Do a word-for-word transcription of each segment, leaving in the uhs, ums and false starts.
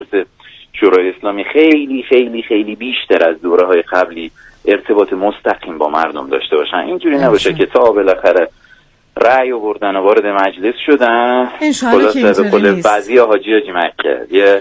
مجلس شورای اسلامی خیلی خیلی خیلی بیشتر از دوره‌های قبلی ارتباط مستقیم با مردم داشته باشن. اینجوری نباشه که تا بالاخره رأی آوردن و وارد مجلس شدن خلاصه به قول بعضی حاجی حاجی مکه یه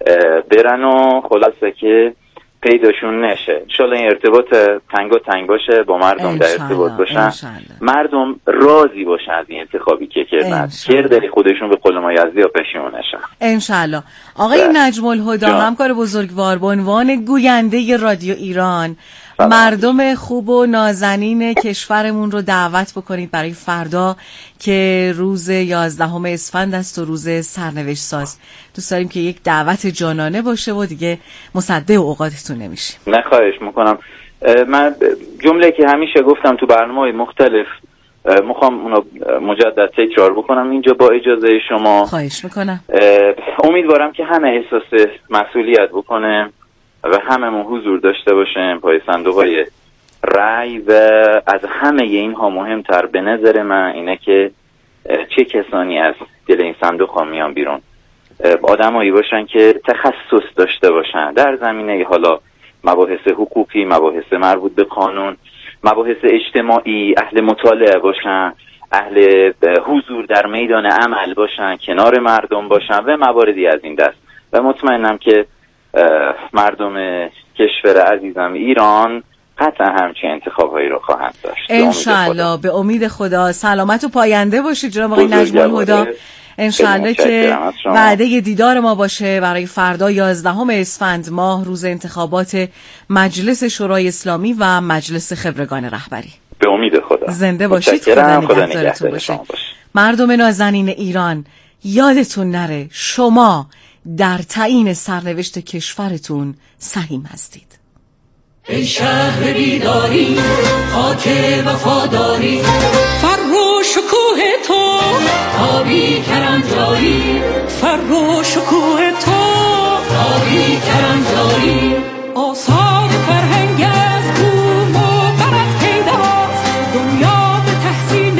برن و خلاصه که پیداشون نشه. انشالله این ارتباط تنگ و تنگ باشه، با مردم در ارتباط باشن، مردم راضی باشن از این انتخابی که کردن، کردلی خودشون به قول ما یزدی ها پشیمون نشن انشالله. آقای نجم الهدی همکار بزرگوار به عنوان گوینده رادیو ایران مردم خوب و نازنین کشورمون رو دعوت بکنید برای فردا که روز یازدهم اسفند است و روز سرنوشت ساز. دوست داریم که یک دعوت جانانه باشه و دیگه مصدق اوقاتتون نمیشیم. نه خواهش میکنم. من جمله که همیشه گفتم تو برنامه‌های مختلف میخوام اونو مجدد تکرار بکنم اینجا با اجازه شما. خواهش میکنم. امیدوارم که همه احساس مسئولیت بکنه و هممون حضور داشته باشیم پای صندوق‌های رأی و از همه اینها مهمتر به نظر من اینه که چه کسانی از دل این صندوق ها میان بیرون، آدمایی باشن که تخصص داشته باشن در زمینه حالا مباحث حقوقی، مباحث مربوط به قانون، مباحث اجتماعی، اهل مطالعه باشن، اهل حضور در میدان عمل باشن، کنار مردم باشن و مواردی از این دست. و مطمئنم که مردم کشور عزیزم ایران قطعا همچین انتخاب‌هایی رو خواهند داشت. انشالله. به امید خدا. سلامت و پاینده باشید جناب آقای نجم الهدی. انشالله که وعده دیدار ما باشه برای فردا یازدهم اسفند ماه، روز انتخابات مجلس شورای اسلامی و مجلس خبرگان رهبری. به امید خدا. زنده باشید. خدا نگهدارتون باشه. مردم نازنین ایران، یادتون نره شما در تعیین سرنوشت کشورتون سهیم هستید. ای شهر بیداری، خاک وفاداری، فر و شکوه تو آبی کرنجاری، فر و شکوه تو آبی کرنجاری، آثار فرهنگ از بوم و برد پیداست، دنیا به تحسین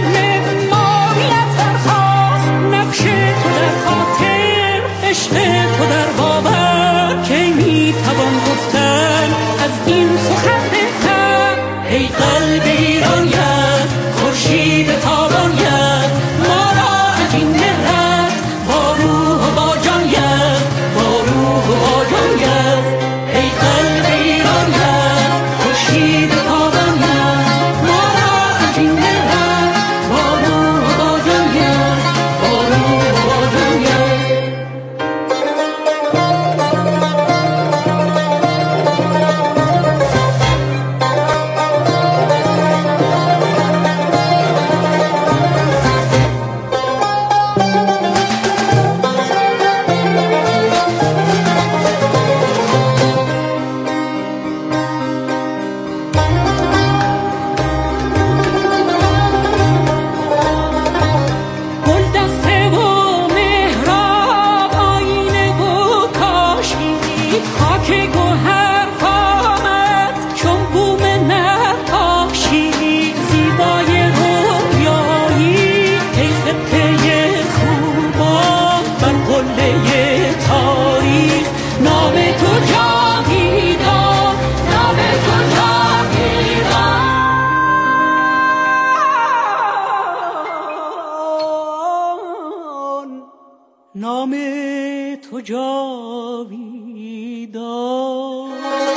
معماریت برخاست، نقش تو در خاطر، عشق تو در باور، کی میتوان گفتن از این سخن بهتر. ای قلب ایرانیت، خورشید تابانیت، ما را از این مهرت با روح و با جانیت، با روح و با جانیت. ای قلب ایرانیت، خورشید تابانیت، ما را از این مهرت با روح و با جانیت، با روح و با جانیت. نام تو جاویدان.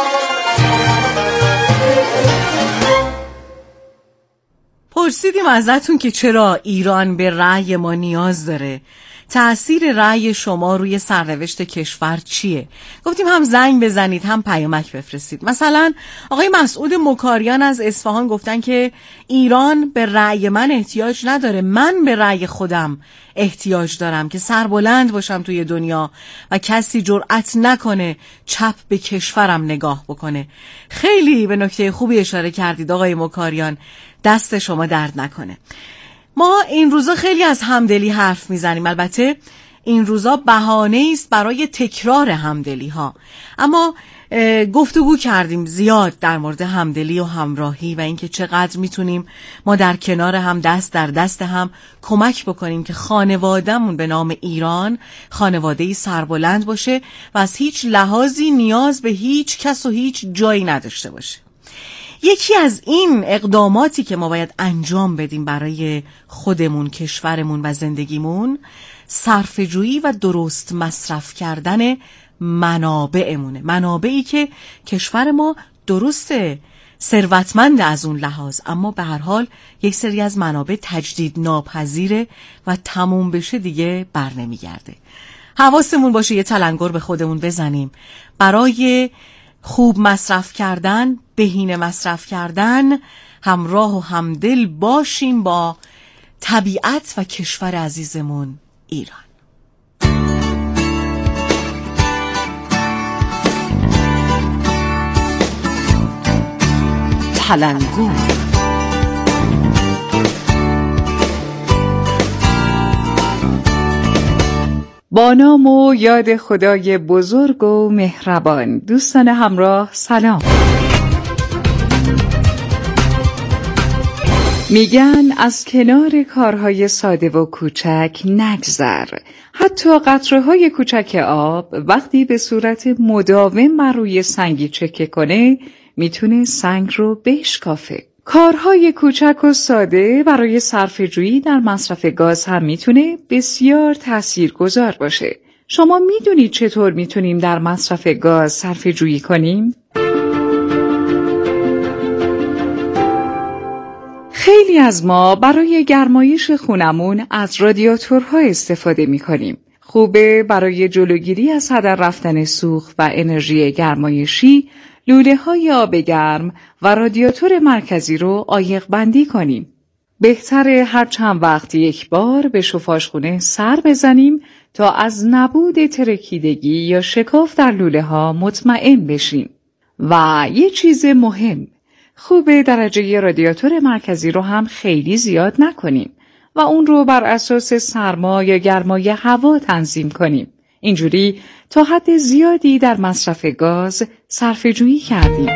پرسیدیم ازتون که چرا ایران به رأی ما نیاز داره، تأثیر رأی شما روی سرنوشت کشور چیه؟ گفتیم هم زنگ بزنید هم پیامک بفرستید. مثلا آقای مسعود مکاریان از اصفهان گفتن که ایران به رأی من احتیاج نداره، من به رأی خودم احتیاج دارم که سربلند باشم توی دنیا و کسی جرأت نکنه چپ به کشورم نگاه بکنه. خیلی به نکته خوبی اشاره کردید آقای مکاریان، دست شما درد نکنه. ما این روزا خیلی از همدلی حرف میزنیم، البته این روزا بهانه است برای تکرار همدلی ها، اما گفتگو کردیم زیاد در مورد همدلی و همراهی و اینکه چقدر میتونیم ما در کنار هم دست در دست هم کمک بکنیم که خانوادهمون به نام ایران خانواده‌ای سربلند باشه و از هیچ لحاظی نیاز به هیچ کس و هیچ جایی نداشته باشه. یکی از این اقداماتی که ما باید انجام بدیم برای خودمون، کشورمون و زندگیمون صرفه‌جویی و درست مصرف کردن منابعمونه. منابعی که کشور ما درسته ثروتمند از اون لحاظ، اما به هر حال یک سری از منابع تجدید ناپذیره و تموم بشه دیگه بر نمیگرده. حواسمون باشه یه تلنگر به خودمون بزنیم برای خوب مصرف کردن، بهینه مصرف کردن، همراه و همدل باشیم با طبیعت و کشور عزیزمون ایران. تلنگر با نام و یاد خدای بزرگ و مهربان. دوستان همراه سلام. میگن از کنار کارهای ساده و کوچک نگذر. حتی قطره‌های کوچک آب وقتی به صورت مداوم بر روی سنگی چکه کنه میتونه سنگ رو بشکافه. کارهای کوچک و ساده برای صرفه‌جویی در مصرف گاز هم میتونه بسیار تاثیرگذار باشه. شما میدونید چطور میتونیم در مصرف گاز صرفه‌جویی کنیم؟ خیلی از ما برای گرمایش خونمون از رادیاتورها استفاده میکنیم. خوبه برای جلوگیری از هدر رفتن سوخت و انرژی گرمایشی لوله های آب گرم و رادیاتور مرکزی رو عایق بندی کنیم. بهتره هر چند وقت یک بار به شفاشخونه سر بزنیم تا از نبود ترکیدگی یا شکاف در لوله ها مطمئن بشیم. و یه چیز مهم، خوبه درجه رادیاتور مرکزی رو هم خیلی زیاد نکنیم و اون رو بر اساس سرما یا گرمای هوا تنظیم کنیم. اینجوری تا حد زیادی در مصرف گاز صرفه‌جویی کردیم.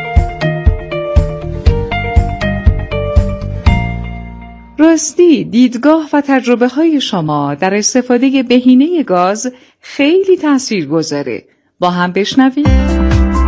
راستی دیدگاه و تجربه های شما در استفاده بهینه گاز خیلی تاثیرگذاره. با هم بشنویم.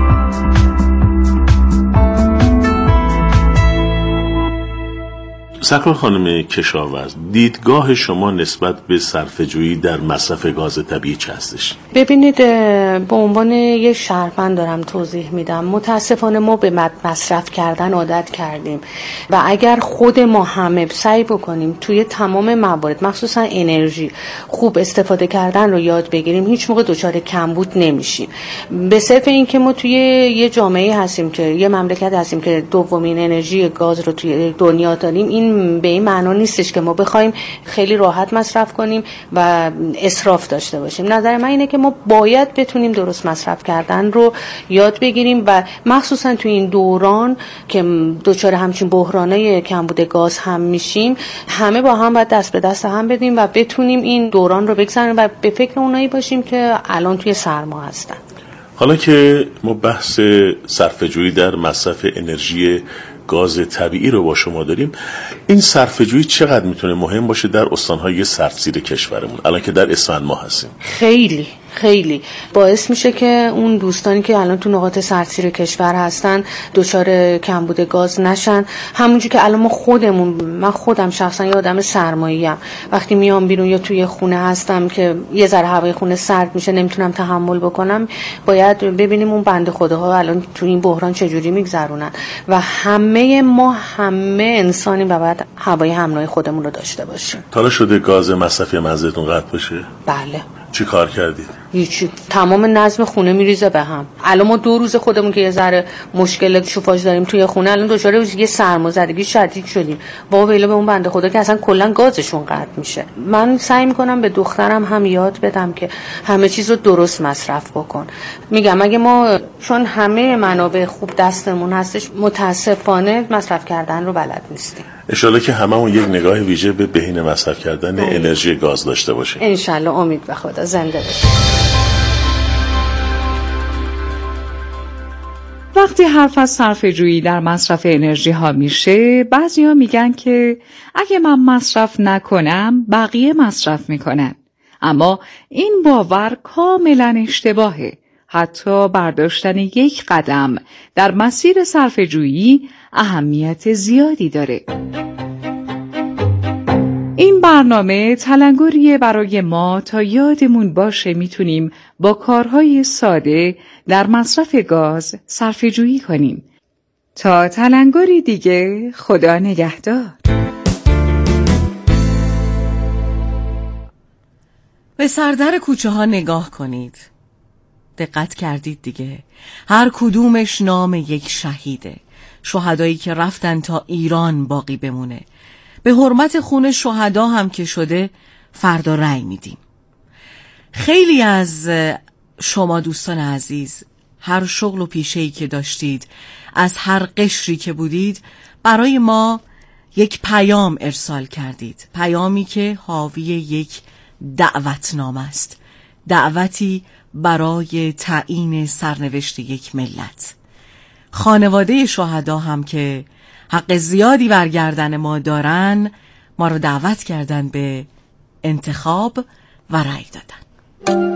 سرکار خانم کشاورز، دیدگاه شما نسبت به صرفه‌جویی در مصرف گاز طبیعی چه هستش؟ ببینید، به عنوان یک شهروند دارم توضیح میدم. متاسفانه ما به مصرف کردن عادت کردیم و اگر خود ما همه سعی بکنیم توی تمام موارد مخصوصا انرژی خوب استفاده کردن رو یاد بگیریم، هیچ موقع دچار کمبود نمیشیم. به صرف این که ما توی یه جامعه هستیم که یه مملکت هستیم که دومین انرژی گاز رو توی دنیا داریم، این به این معنا نیستش که ما بخوایم خیلی راحت مصرف کنیم و اسراف داشته باشیم. نظر من اینه که ما باید بتونیم درست مصرف کردن رو یاد بگیریم و مخصوصا تو این دوران که دچار همچین بحرانای کمبود گاز هم میشیم، همه با هم باید دست به دست هم بدیم و بتونیم این دوران رو بگذرونیم و به فکر اونایی باشیم که الان توی سرما هستن. حالا که ما بحث صرفه‌جویی در مصرف انرژی گاز طبیعی رو با شما داریم، این صرفه‌جویی چقدر میتونه مهم باشه در استان‌های سردسیر کشورمون الان که در اسفند ماه هستیم؟ خیلی خیلی باعث میشه که اون دوستانی که الان تو نقاط سردسیر کشور هستن دچار کمبود گاز نشن. همونجوری که الان ما خودمون، من خودم شخصا یه آدم سرمایه‌ام، وقتی میام بیرون یا توی خونه هستم که یه ذره هوای خونه سرد میشه نمیتونم تحمل بکنم، باید ببینیم اون بنده خداها الان تو این بحران چجوری میگذرونن و همه ما همه انسانیم و باید هوای همراه خودمون رو داشته باشیم. تا شده گاز مصرفی منزلتون قطع بشه؟ بله. چی کار کردید؟ هیچی، تمام نظم خونه میریزه به هم. الان ما دو روز خودمون که یه ذره مشکل شوفاژ داریم توی خونه، الان دچار یه سرمازدگی شدید شدیم. با ویلا به اون بنده خدا که اصلا کلا گازشون قطع میشه. من سعی میکنم به دخترم هم یاد بدم که همه چیز رو درست مصرف بکن. میگم اگه ما چون همه منابع خوب دستمون هستش، متاسفانه مصرف کردن رو بلد نیستیم. انشالله که هممون یک نگاه ویژه به بهینه مصرف کردن آه. انرژی گاز داشته باشیم. انشالله، امید به خدا. زنده باشیم. وقتی حرف از صرفه‌جویی در مصرف انرژی ها میشه، بعضیا میگن که اگه من مصرف نکنم بقیه مصرف میکنن. اما این باور کاملا اشتباهه. حتی برداشتن یک قدم در مسیر صرفه‌جویی اهمیت زیادی داره. این برنامه تلنگریه برای ما تا یادمون باشه میتونیم با کارهای ساده در مصرف گاز صرفه‌جویی کنیم. تا تلنگری دیگه، خدا نگهدار. به سردر کوچه ها نگاه کنید. دقت کردید دیگه؟ هر کدومش نام یک شهیده. شهدایی که رفتن تا ایران باقی بمونه. به حرمت خون شهدا هم که شده فردا رأی میدیم. خیلی از شما دوستان عزیز، هر شغل و پیشه‌ای که داشتید، از هر قشری که بودید، برای ما یک پیام ارسال کردید. پیامی که حاوی یک دعوتنامه است. دعوتی برای تعیین سرنوشت یک ملت. خانواده شهدا هم که حق زیادی بر گردن ما دارن، ما رو دعوت کردن به انتخاب و رأی دادن.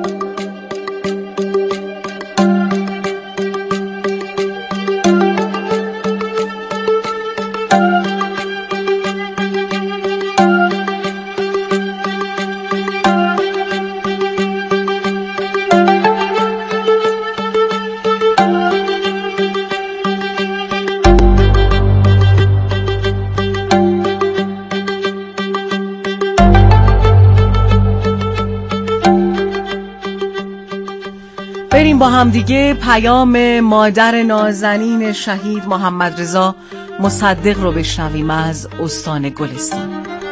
بریم با هم دیگه پیام مادر نازنین شهید محمد رضا مصدق رو بشنویم از استان گلستان.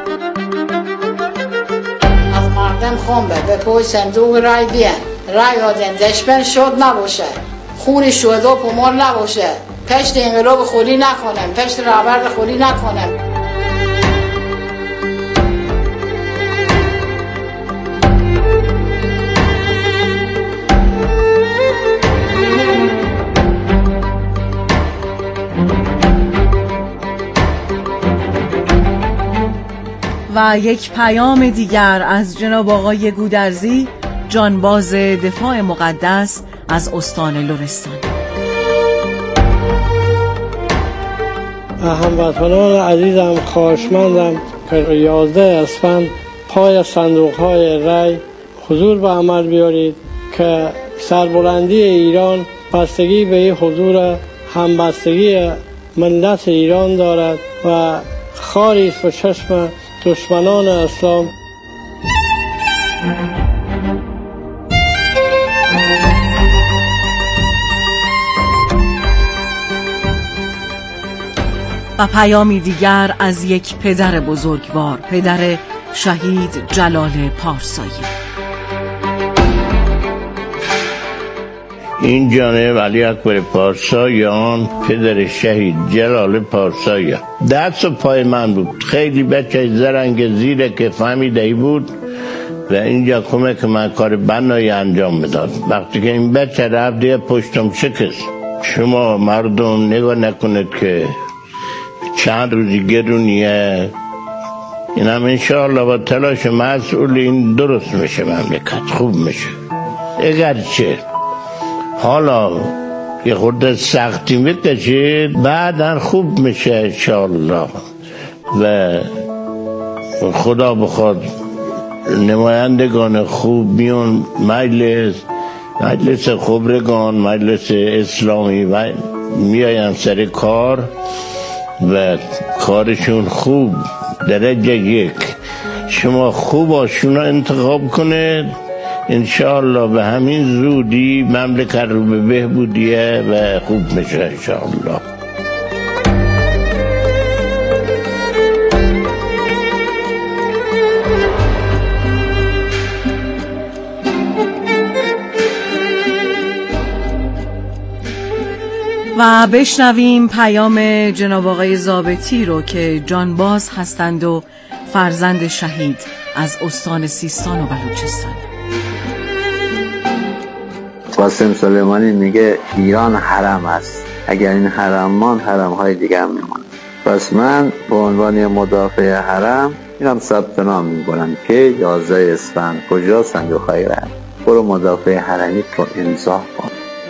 از مردم خونده به پای صندوق رای بیان، رای آدن دشمن شد نباشه، خون شهدا پمال نباشه، پشت انقلاب خولی نکنم، پشت رهبر خولی نکنم. و یک پیام دیگر از جناب آقای گودرزی، جانباز دفاع مقدس از استان لرستان. هموطنان عزیزم، خواهشمندم که یازده اسفند پای صندوق‌های رای حضور به عمل بیارید که سربلندی ایران بستگی به این حضور همبستگی ملت ایران دارد و خاری است به چشم دشمنان اسلام. و پیامی دیگر از یک پدر بزرگوار، پدر شهید جلال پارسایی. این جانب علی اکبر پارساییان، پدر شهید جلال پارسایی، دست و پای من بود. خیلی بچه زرنگ زیره که فهمیده بود و اینجا کمک من کار بنایی انجام میداد. وقتی که این بچه رفت دیگه پشتم شکست. شما مردم نگاه نکنید که چند روزی گرونیه، این هم انشاءالله با تلاش مسئولین درست میشه، مملکت خوب میشه. اگرچه حالا یه خورده سختی میکشید، بعداً خوب میشه انشاءالله. و خدا بخواد نمایندگان خوب میون مجلس مجلس خبرگان، مجلس اسلامی و میاین سر کار و کارشون خوب درجه یک. شما خوب آشونا انتخاب کنید، انشاءالله به همین زودی مملکت رو به بهبودیه و خوب میشه انشاءالله. و بشنویم پیام جناب آقای ضابطی رو که جانباز هستند و فرزند شهید از استان سیستان و بلوچستان. قاسم سلیمانی میگه ایران حرم است، اگر این حرم مان حرم های دیگه هم میمان. پس من به عنوان مدافع حرم میرم ثبت نام میکنم که یازده اسفند کجا صندوق های رای، برو مدافع حرمی رو امضا کن.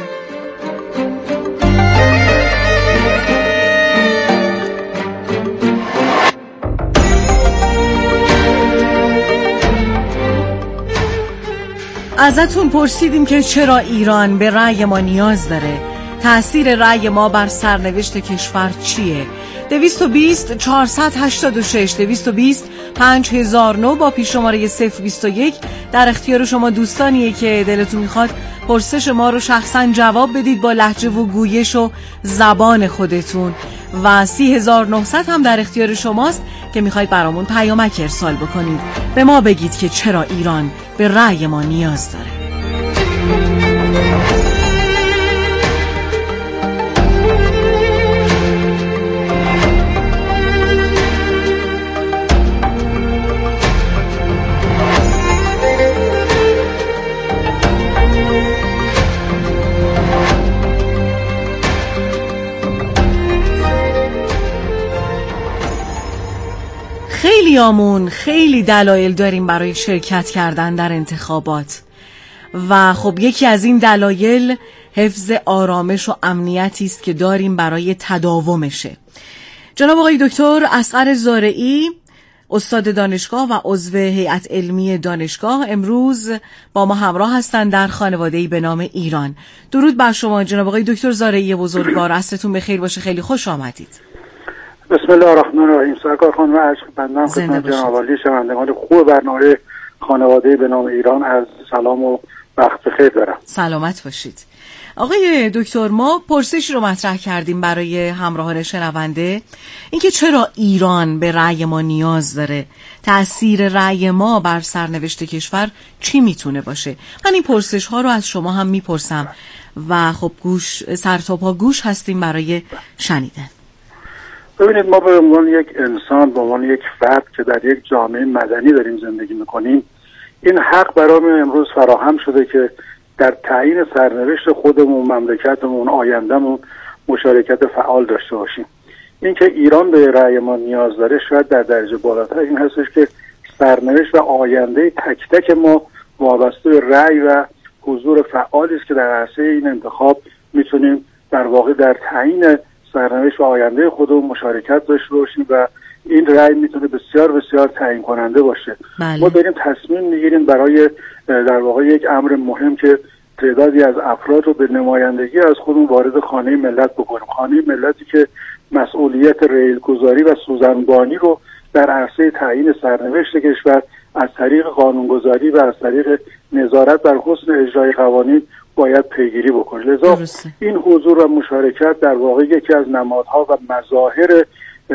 ازتون پرسیدیم که چرا ایران به رأی ما نیاز داره، تأثیر رأی ما بر سرنوشت کشور چیه؟ دویست و بیست چهارصد و هشتاد و شش دویست و بیست پنج هزار و نه با پیش شماره صفر بیست و یک در اختیار شما دوستانیه که دلتون میخواد پرسش ما رو شخصا جواب بدید با لهجه و گویش و زبان خودتون، و سی هزار و نهصد هم در اختیار شماست که میخواید برامون پیامک ارسال بکنید، به ما بگید که چرا ایران به رأی ما نیاز داره. خیلیامون خیلی دلایل داریم برای شرکت کردن در انتخابات و خب یکی از این دلایل حفظ آرامش و امنیتی است که داریم برای تداومشه. جناب آقای دکتر اصغر زارعی، استاد دانشگاه و عضو هیئت علمی دانشگاه، امروز با ما همراه هستند در خانواده‌ای به نام ایران. درود بر شما جناب آقای دکتر زارعی بزرگوار، عصرتون بخیر باشه، خیلی خوش آمدید. بسم الله الرحمن الرحیم. سرکار خانم عشق بندم خدمت جناب عالی شنوندگان خوب برنامه خانواده به نام ایران از سلام و وقت بخیر دارم. سلامت باشید. آقای دکتر، ما پرسشی رو مطرح کردیم برای همراهان شنونده، اینکه چرا ایران به رأی ما نیاز داره، تأثیر رأی ما بر سرنوشت کشور چی میتونه باشه. من این پرسش ها رو از شما هم میپرسم و خب گوش سر تا پا گوش هستیم برای شنیدن. ببینید، ما به عنوان یک انسان، به عنوان یک فرد که در یک جامعه مدنی داریم زندگی میکنیم، این حق برامون امروز فراهم شده که در تعیین سرنوشت خودمون، مملکتمون، آیندهمون مشارکت فعال داشته باشیم. این که ایران به رأی ما نیاز داره شاید در درجه بالاتر این هستش که سرنوشت و آینده تک تک ما وابسته به رأی و حضور فعالی است که در عرصه این انتخاب میتونیم در واقع در تعیین سرنوشت و آینده خودمون مشارکت داشته باشیم و این رأی میتونه بسیار بسیار تعیین کننده باشه. بله. ما داریم تصمیم میگیریم برای در واقع یک امر مهم که تعدادی از افراد رو به نمایندگی از خودمون وارد خانه ملت بکنیم، خانه ملتی که مسئولیت ریلگذاری و سوزنبانی رو در عرصه تعیین سرنوشت کشور از طریق قانونگذاری و از طریق نظارت بر حسن اجرای قوانین باید پیگیری بکنه. لذا درسته. این حضور و مشارکت در واقع یکی از نمادها و مظاهر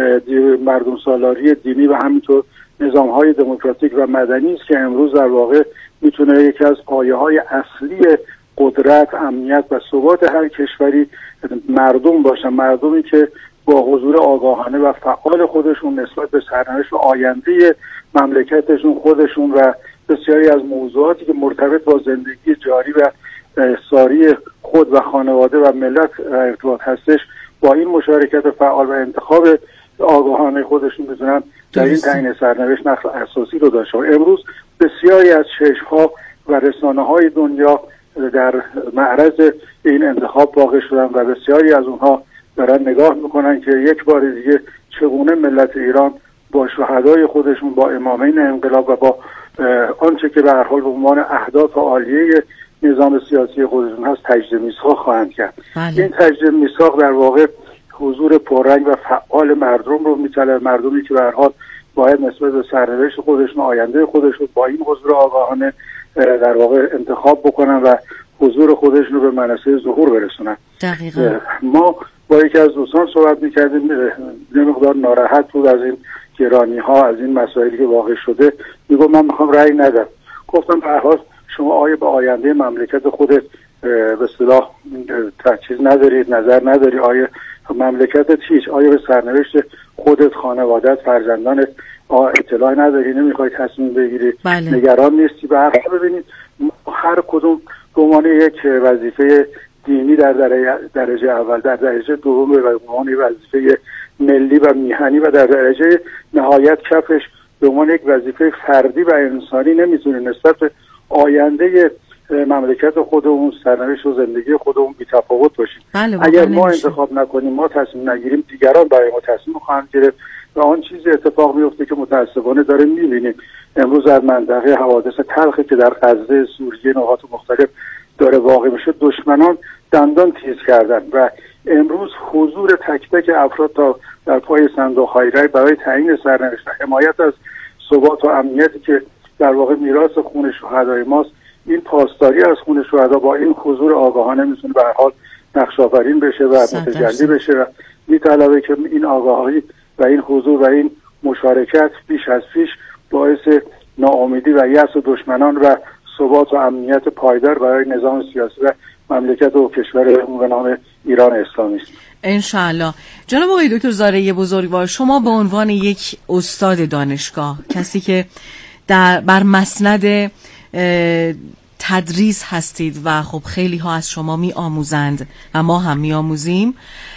مردم سالاری دینی و همینطور نظام‌های دموکراتیک و مدنی است که امروز در واقع میتونه یکی از پایه‌های اصلی قدرت، امنیت و ثبات هر کشوری مردم باشن، مردمی که با حضور آگاهانه و فعال خودشون نسبت به سرنوشت و آینده مملکتشون، خودشون و بسیاری از موضوعاتی که مرتبط با زندگی جاری و ساری خود و خانواده و ملت ارتباط هستش، با این مشارکت فعال و انتخاب آگاهانه خودشون بتونن در این تعیین سرنوشت نقش اساسی رو داشته. امروز بسیاری از چشم‌ها و رسانه‌های دنیا در معرض این انتخاب واقع شدن و بسیاری از اونها دارن نگاه میکنن که یک بار دیگه چگونه ملت ایران با شهدای خودشون، با امامین انقلاب و با آنچه که به هر حال به عنوان اهداف عالیه نظام سیاسی خودشون هست تجدید میثاق خواهند کرد. بله. این تجدید میثاق در واقع حضور پررنگ و فعال مردم رو میطلبه، مردمی که به هر حال باید نسبت به سرنوشت خودشون، آینده خودشون با این حضور آگاهانه در واقع انتخاب بکنن و حضور خودشون رو به منصه ظهور برسونن. دقیقاً. ما با یکی از دوستان صحبت میکردیم، یه مقدار ناراحت بود از این گرانی ها، از این مسائلی که واقع شده. میگم من میخوام رأی ندم. گفتم به هر حال شما آیا به آینده مملکت خودت به اصطلاح چیز ندارید، نظر نداری؟ آیا مملکتت چیش؟ آیا به سرنوشت خودت، خانوادت، فرزندانت اطلاع نداری؟ نمیخوای تصمیم بگیری؟ بله. نگران نیستی؟ به هر حال ببینید هر کدوم به عنوان یک وظیفه دینی در درجه, درجه اول، در درجه دوم به عنوان وظیفه ملی و میهنی و در درجه نهایت کفش به عنوان یک وظیفه فردی و انسانی نمیتونه نسبت به آینده مملکت خودمون، سرنوشت و زندگی خودمون بی‌تفاوت باشیم. بله، اگر ما انتخاب نکنیم، ما تصمیم نگیریم، دیگران برای ما تصمیم خواهند گرفت و آن چیزی اتفاق میفته که متاسفانه داره میبینیم امروز در منطقه حوادث تلخی که در غزه، سوریه، نقاط مختلف داره واقع میشه. دشمنان دندان تیز کردن و امروز حضور تک تک افراد تا در پای صندوق‌های رای برای تعیین سرنوشت و حمایت از ثبات و امنیتی که در واقع میراث خون شهدای ماست، این پاسداری از خون شهدا با این حضور آگاهانه میتونه به هر حال نقش آفرین بشه و متجلی بشه و میطلبه که این آگاهی و این حضور و این مشارکت بیش از پیش باعث ناامیدی و یأس دشمنان و ثبات و امنیت پایدار برای نظام سیاسی و مملکت و کشور به نام ایران اسلامی است. انشاءالله. جناب آقای دکتر زارعی بزرگوار، شما به عنوان یک استاد دانشگاه، کسی که در بر مسند تدریس هستید و خب خیلی ها از شما می آموزند و ما هم می آموزیم،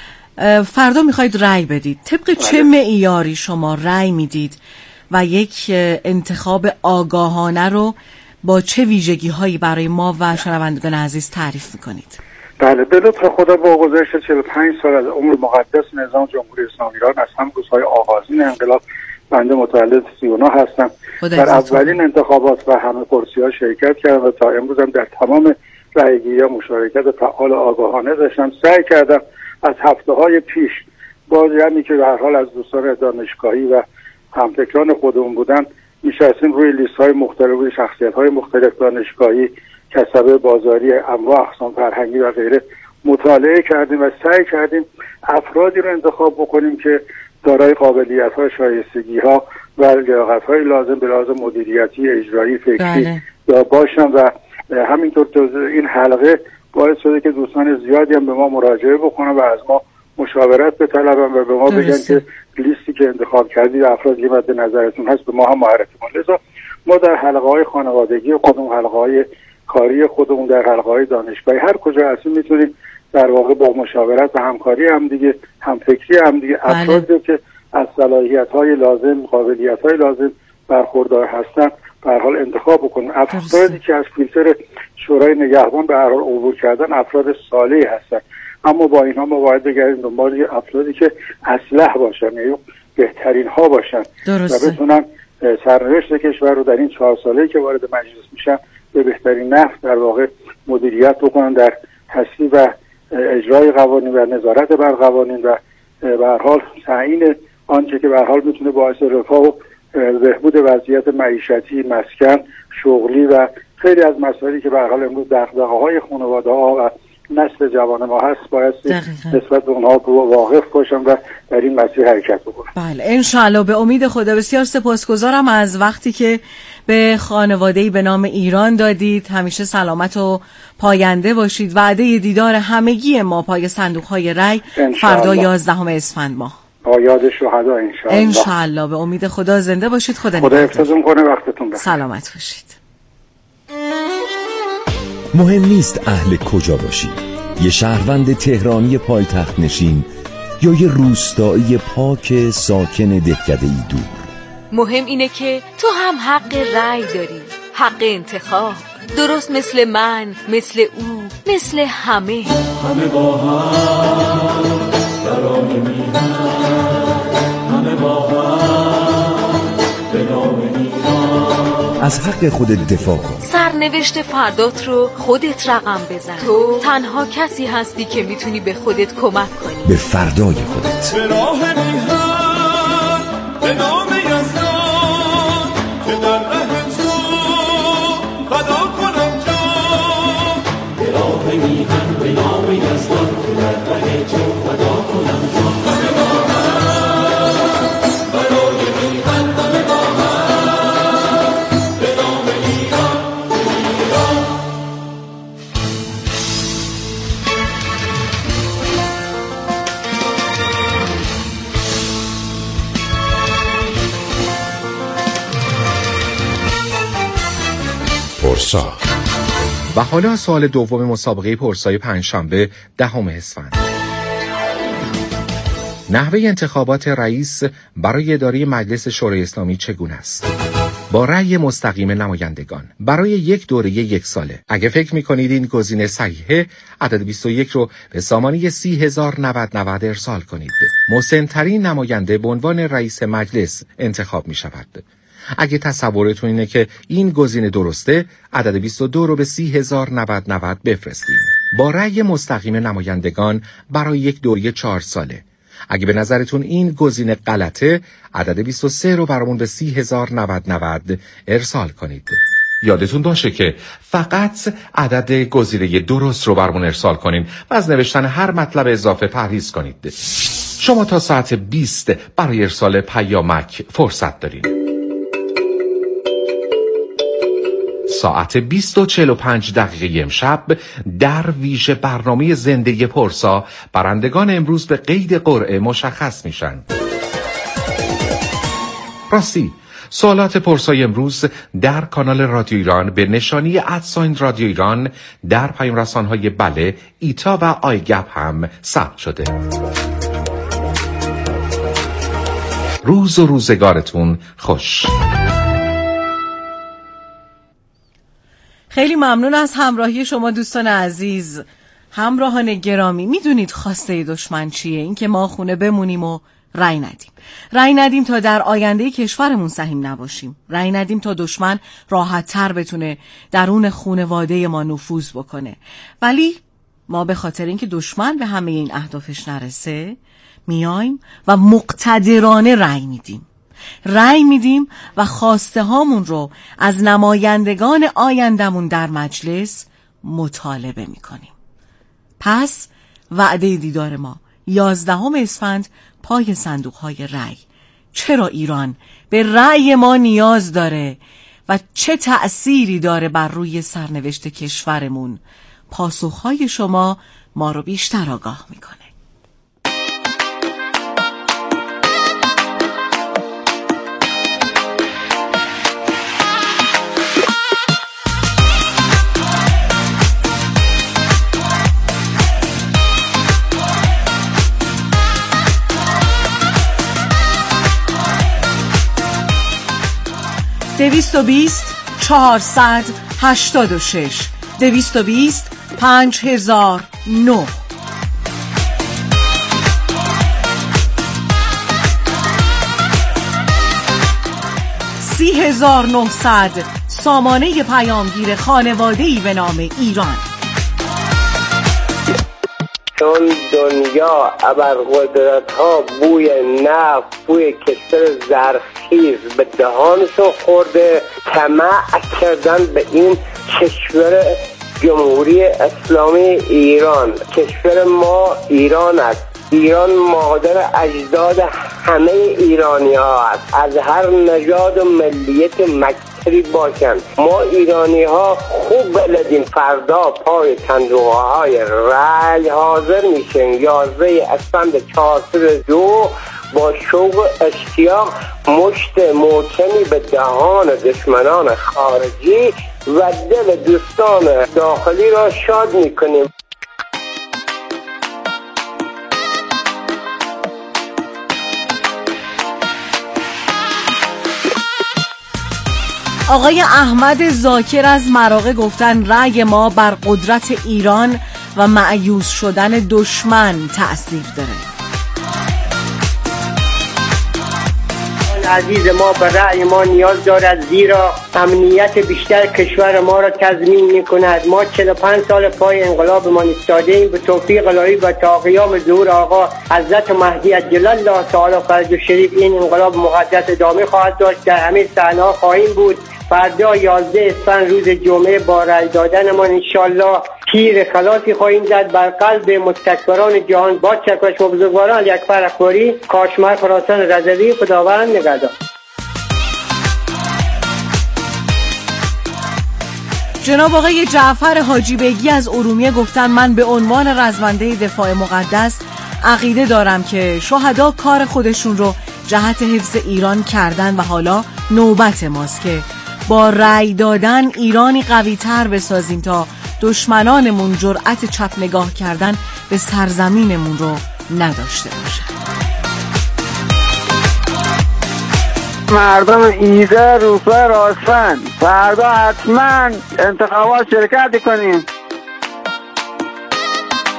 فردا می خواید رأی بدید، طبق چه معیاری شما رأی میدید و یک انتخاب آگاهانه رو با چه ویژگی هایی برای ما و شنوندگان عزیز تعریف میکنید؟ بله، به لطف خدا با گذشت چهل و پنج سال از عمر مقدس نظام جمهوری اسلامی ایران، از هم روزهای آغازین انقلاب، بنده متولد سی و نه هستم. در اولین انتخابات و همه کرسی ها شرکت کردم و تا امروز هم در تمام رأیگیری ها مشارکت فعال آگاهانه داشتم. سعی کردم از هفته های پیش با جمعی که به هر حال از دوستان دانشگاهی و همفکران خودمون بودن نشستیم روی لیست های مختلف، روی شخصیت های مختلف دانشگاهی، کسبه بازاری، انواع اقسام فرهنگی و غیره مطالعه کردیم و سعی کردیم افرادی رو انتخاب بکنیم که دارای قابلیت ها، شایستگی ها و لیاقت های لازم به لحاظ مدیریتی، اجرایی، فکری بله. باشن و همینطور این حلقه باعث شده که دوستان زیادی هم به ما مراجعه بکنن و از ما مشاورت بطلبن و به ما بگن که لیستی که انتخاب کردید افرادی مد نظرتون هست به ما هم معرفی کنید. لذا ما در حلقه های خانوادگی خودمون، حلقه های کاری خودمون، در حلقه های دانشگاهی، هر کجا هستیم میتونیم در واقع با مشاورت و همکاری هم دیگه، هم فکری هم دیگه افرادی که از صلاحیت های لازم، قابلیت های لازم برخوردار هستن به هر حال انتخاب بکنیم. افرادی که از فیلتر شورای نگهبان به هر حال عبور کردن افراد صالحی هستن، اما با اینها ما باید بگردیم دنبال افرادی که اصلح باشن، یعنی بهترین ها باشن درسته. و بتونن سرنوشت کشور رو در این چهار ساله‌ای که وارد مجلس میشن به بهترین نحو در واقع مدیریت بکنن در تصویب و اجرای قوانین و نظارت بر قوانین و به هر حال تعیین آنچه که به هر حال میتونه باعث رفاه و بهبود وضعیت معیشتی، مسکن، شغلی و خیلی از مسائلی که به هر حال امروز دغدغه‌های خانواده‌ها و نسل جوان ما هست باید نسبت به اونها واقف باشم و در این مسیر حرکت بکنم. بله انشاءالله. به امید خدا. بسیار سپاسگزارم از وقتی که به خانواده‌ای به نام ایران دادید. همیشه سلامت و پاینده باشید. وعده دیدار همگی ما پای صندوق‌های رای فردا یازدهم اسفند ماه. یاد شهدا انشاءالله. انشاءالله. به امید خدا. زنده باشید. خدا خدا حفظتون کنه. وقتتون بخیر. سلامت باشید. مهم نیست اهل کجا باشی، یه شهروند تهرانی پایتخت نشین یا یه روستایی پاک ساکن دهکده ای دور. مهم اینه که تو هم حق رأی داری، حق انتخاب، درست مثل من، مثل او، مثل همه. همه با هم برای میهن، همه با هم به نام ایران. از حق خودت دفاع کن. سرنوشت فردات رو خودت رقم بزن. تو تنها کسی هستی که میتونی به خودت کمک کنی، به فردای خودت. به راه میهن، به نام یزدان که در ره تو فدا کنم جان. به راه میهن، به نام یزدان که در ره تو فدا کنم جان. همه با هم برای میهن، همه با هم به نام ایران، ایران. پرسا و حالا سوال دوم مسابقه پرسای پنجشنبه دهم اسفند. نحوه انتخابات رئیس برای اداره مجلس شورای اسلامی چگونه است؟ با رأی مستقیم نمایندگان برای یک دوره یک ساله. اگه فکر می‌کنید این گزینه صحیحه، عدد بیست و یک رو به سامانه سی هزار و نود و نود ارسال کنید. مسن‌ترین نماینده به عنوان رئیس مجلس انتخاب می‌شود. اگه تصورتون اینه که این گزینه درسته، عدد بیست و دو رو به سی هزار و نود و نود بفرستید. با رأی مستقیم نمایندگان برای یک دوره چهار ساله. اگه به نظرتون این گزینه غلطه، عدد بیست و سه رو برامون به سی هزار و نود و نود ارسال کنید. یادتون باشه که فقط عدد گزینه درست رو برامون ارسال کنین و از نوشتن هر مطلب اضافه پرهیز کنید. شما تا ساعت بیست برای ارسال پیامک فرصت دارین. ساعت بیست و چهل و پنج دقیقه امشب در ویژه برنامه زنده پرسا برندگان امروز به قید قرعه مشخص میشن. راستی سوالات پرسای امروز در کانال رادیو ایران به نشانی ادساین رادیو ایران در پیام رسانهای بله، ایتا و آیگپ هم ثبت شده. روز و روزگارتون خوش. خیلی ممنون از همراهی شما دوستان عزیز. همراهان گرامی، میدونید خواسته دشمن چیه؟ این که ما خونه بمونیم و رأی ندیم. رأی ندیم تا در آینده کشورمون سهیم نباشیم. رأی ندیم تا دشمن راحت تر بتونه درون خانواده ما نفوذ بکنه. ولی ما به خاطر اینکه دشمن به همه این اهدافش نرسه، میایم و مقتدرانه رأی میدیم. رأی میدیم و خواسته هامون رو از نمایندگان آیندمون در مجلس مطالبه میکنیم. پس وعده دیدار ما یازدهم اسفند پای صندوق های رأی. چرا ایران به رأی ما نیاز داره و چه تأثیری داره بر روی سرنوشت کشورمون؟ پاسخهای شما ما رو بیشتر آگاه میکنه. دویست و بیست چهارصد هشتاد و شش دویست و بیست پنج هزار نه سی هزار نهصد سامانه پیامگیر خانواده‌ای به نام ایران. چون دنیا ابرقدرت ها بوی نفت، بوی کشور زرخیز به دهانشون خورده، طمع کردن به این کشور جمهوری اسلامی ایران. کشور ما ایران است. ایران مادر اجداد همه ایرانی ها است، از هر نژاد و ملیت مکتری باشند. ما ایرانی ها خوب بلدیم فردا پای صندوق های رأی حاضر میشیم. یازده اسفند چهارصد دو با شوق اشتیاق مشت محکمی به دهان دشمنان خارجی و دل دوستان داخلی را شاد میکنیم. آقای احمد زاکر از مراغه گفتن رأی ما بر قدرت ایران و مأیوس شدن دشمن تأثیر داره. عزیز ما به رأی ما نیاز دارد، زیرا امنیت بیشتر کشور ما را تضمین می کند. ما چهل و پنج سال پای انقلاب ما ایستاده ایم. به توفیق الهی و تا قیام ظهور آقا حضرت مهدی عجل الله تعالی فرجه شریف این انقلاب مقدس ادامه خواهد داشت. در همه صحنه‌ها خواهیم بود. فردا یازده اسفند روز جمعه با رأی دادن ما انشالله تیر خلاصی خواهیم زد بر قلب مستکبران جهان. با چکش و بزرگواران یکفر اخباری، کاشمر خراسان رضوی. خداوند نگهدار. جناب آقای جعفر حاجی بیگی از ارومیه گفتن من به عنوان رزمنده دفاع مقدس عقیده دارم که شهدا کار خودشون رو جهت حفظ ایران کردن و حالا نوبت ماست که با رأی دادن ایرانی قوی تر بسازیم تا دشمنانمون جرأت چپ نگاه کردن به سرزمینمون رو نداشته باشن. مردم ایده روپه راستن، فردا حتما انتخابات شرکت کنیم.